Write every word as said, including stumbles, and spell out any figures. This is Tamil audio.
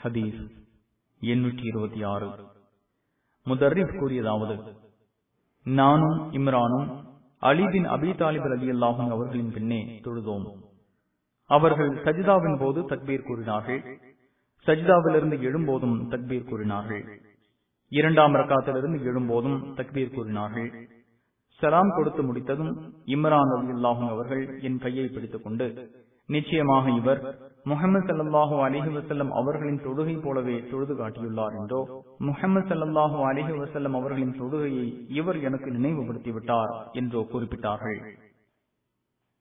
ஹதீஸ் எண்ணூற்றி இருபத்தி ஆறு. முதர்ரிஃப் கூறியதாவது, நானும் இம்ரானும் அலி பின் அபி தாலிப் ரலியல்லாஹு அன்ஹு அவர்களின் பின்னே தொழுதோம். அவர்கள் சஜிதாவின் போது தக்பீர் கூறினார்கள். சஜிதாவிலிருந்து எழும்போதும் தக்பீர் கூறினார்கள். இரண்டாம் ரக்காத்திலிருந்து எழும்போதும் தக்பீர் கூறினார்கள். சலாம் கொடுத்து முடித்ததும் இம்ரான் ரலியல்லாஹு அன்ஹு அவர்கள் என் கையை பிடித்துக் கொண்டு, நிச்சயமாக இவர் முஹம்மது ஸல்லல்லாஹு அலைஹி வஸல்லம் அவர்களின் தொழுகை போலவே தொழுது காட்டியுள்ளார் என்றோ, முஹம்மது ஸல்லல்லாஹு அலைஹி வஸல்லம் அவர்களின் தொழுகையை இவர் எனக்கு நினைவுபடுத்திவிட்டார் என்றோ குறிப்பிட்டார்கள்.